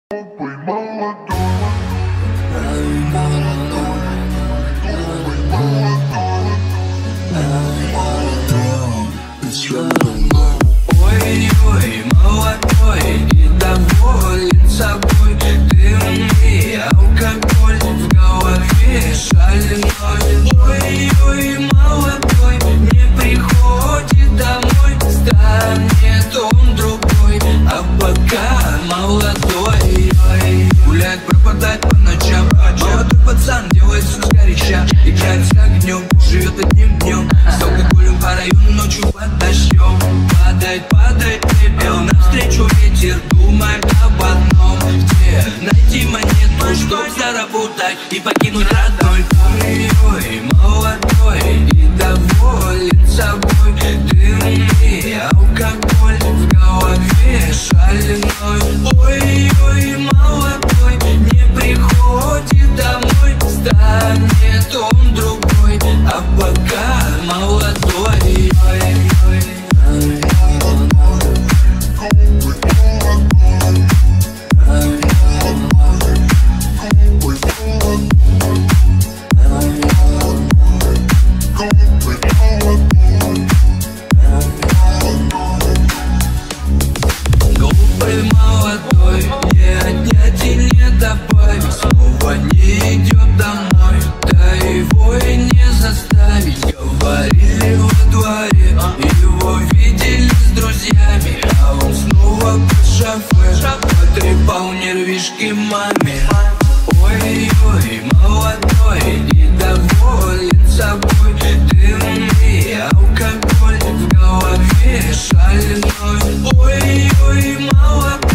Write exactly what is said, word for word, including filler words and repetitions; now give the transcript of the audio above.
Глупый молодой, ой-ой, молодой и доволен собой. Дым и алкоголь в голове шальной. Ой-ой, молодой не приходит домой. Станет он другой, а пока молодой. Гулять, пропадать по ночам. Молодой пацан делает все сгоряча. Играет с огнем, живет одним днем. С алкоголем по району, ночью под дождем. Падает, падает пепел, навстречу ветер, думает об одном. Где найти монету, чтоб заработать и покинуть родной. Ой-ой, молодой и доволен собой. Дым и алкоголь в голове шальной. Ой-ой, молодой не приходит домой. Станет он другой, а пока молодой. Глупый молодой, не отнять и не добавить. Снова не идет домой, да его и не заставить. Говорили во дворе, его видели с друзьями, а он снова под шофе потрепал нервишки маме. Ой-ой, молодой и доволен собой. Дым и алкоголь в голове шальной. Ой-ой, молодой